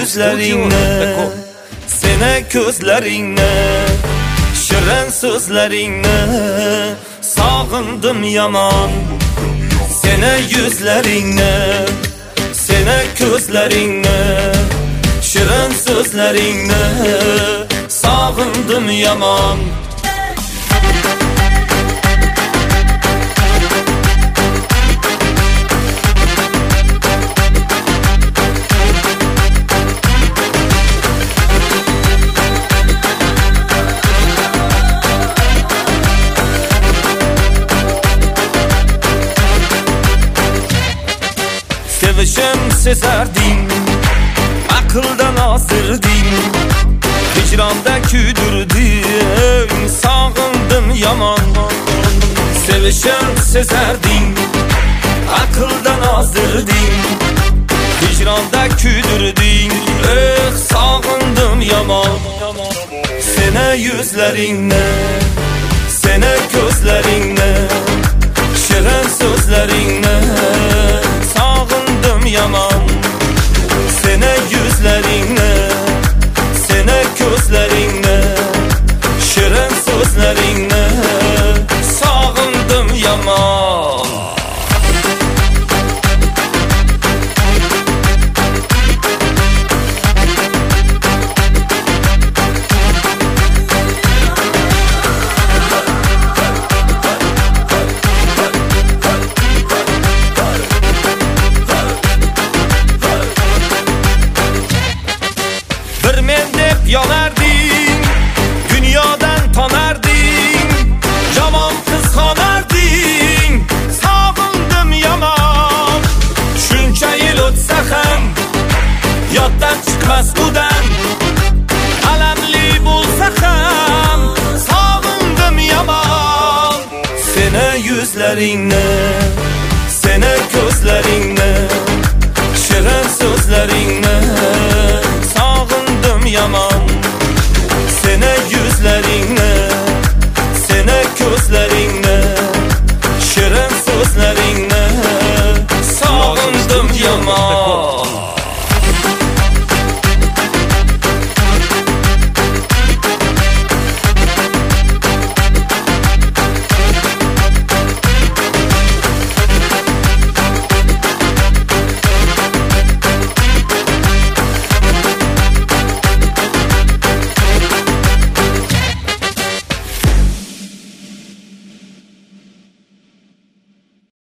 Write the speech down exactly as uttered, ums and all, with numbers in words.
yuzlaringni, seni ko'zlaringni, shirin so'zlaringni sog'indim yomon. Seni yuzlaringni, seni ko'zlaringni, shirin so'zlaringni sog'indim yomon. Sevishim sezarding, aqldan ozirding, hijronda kuydirding, sog'indim yomon. Sevishim sezarding, aqldan ozirding, hijronda kuydirding, eh sog'indim yomon. Seni yuzlaringni, seni ko'zlaringni, shirin so'zlaringni sog'indim yomon. Seni yuzlaringni, seni ko'zlaringni, shirin so'zlaringni sog'indim yomon. Bir men deb yonarding, dunyodan tonarding, yomon qiz xonarding, sog'indim yomon. Shuncha yil o'tsa ham yoddan chiqmas udan, alamli bo'lsa ham sog'indim yomon. Seni yuzlaringni, seni ko'zlaringni, shirin so'zlaringni